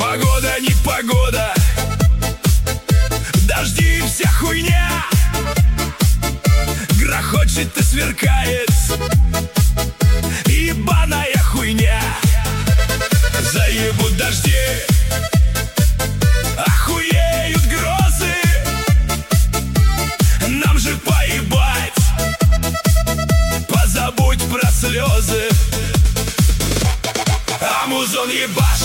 Погода, не погода, дожди, вся хуйня, грохочет и сверкает ебаная хуйня. Заебут дожди, охуеют грозы, нам же поебать, позабудь про слезы. А музон ебашь.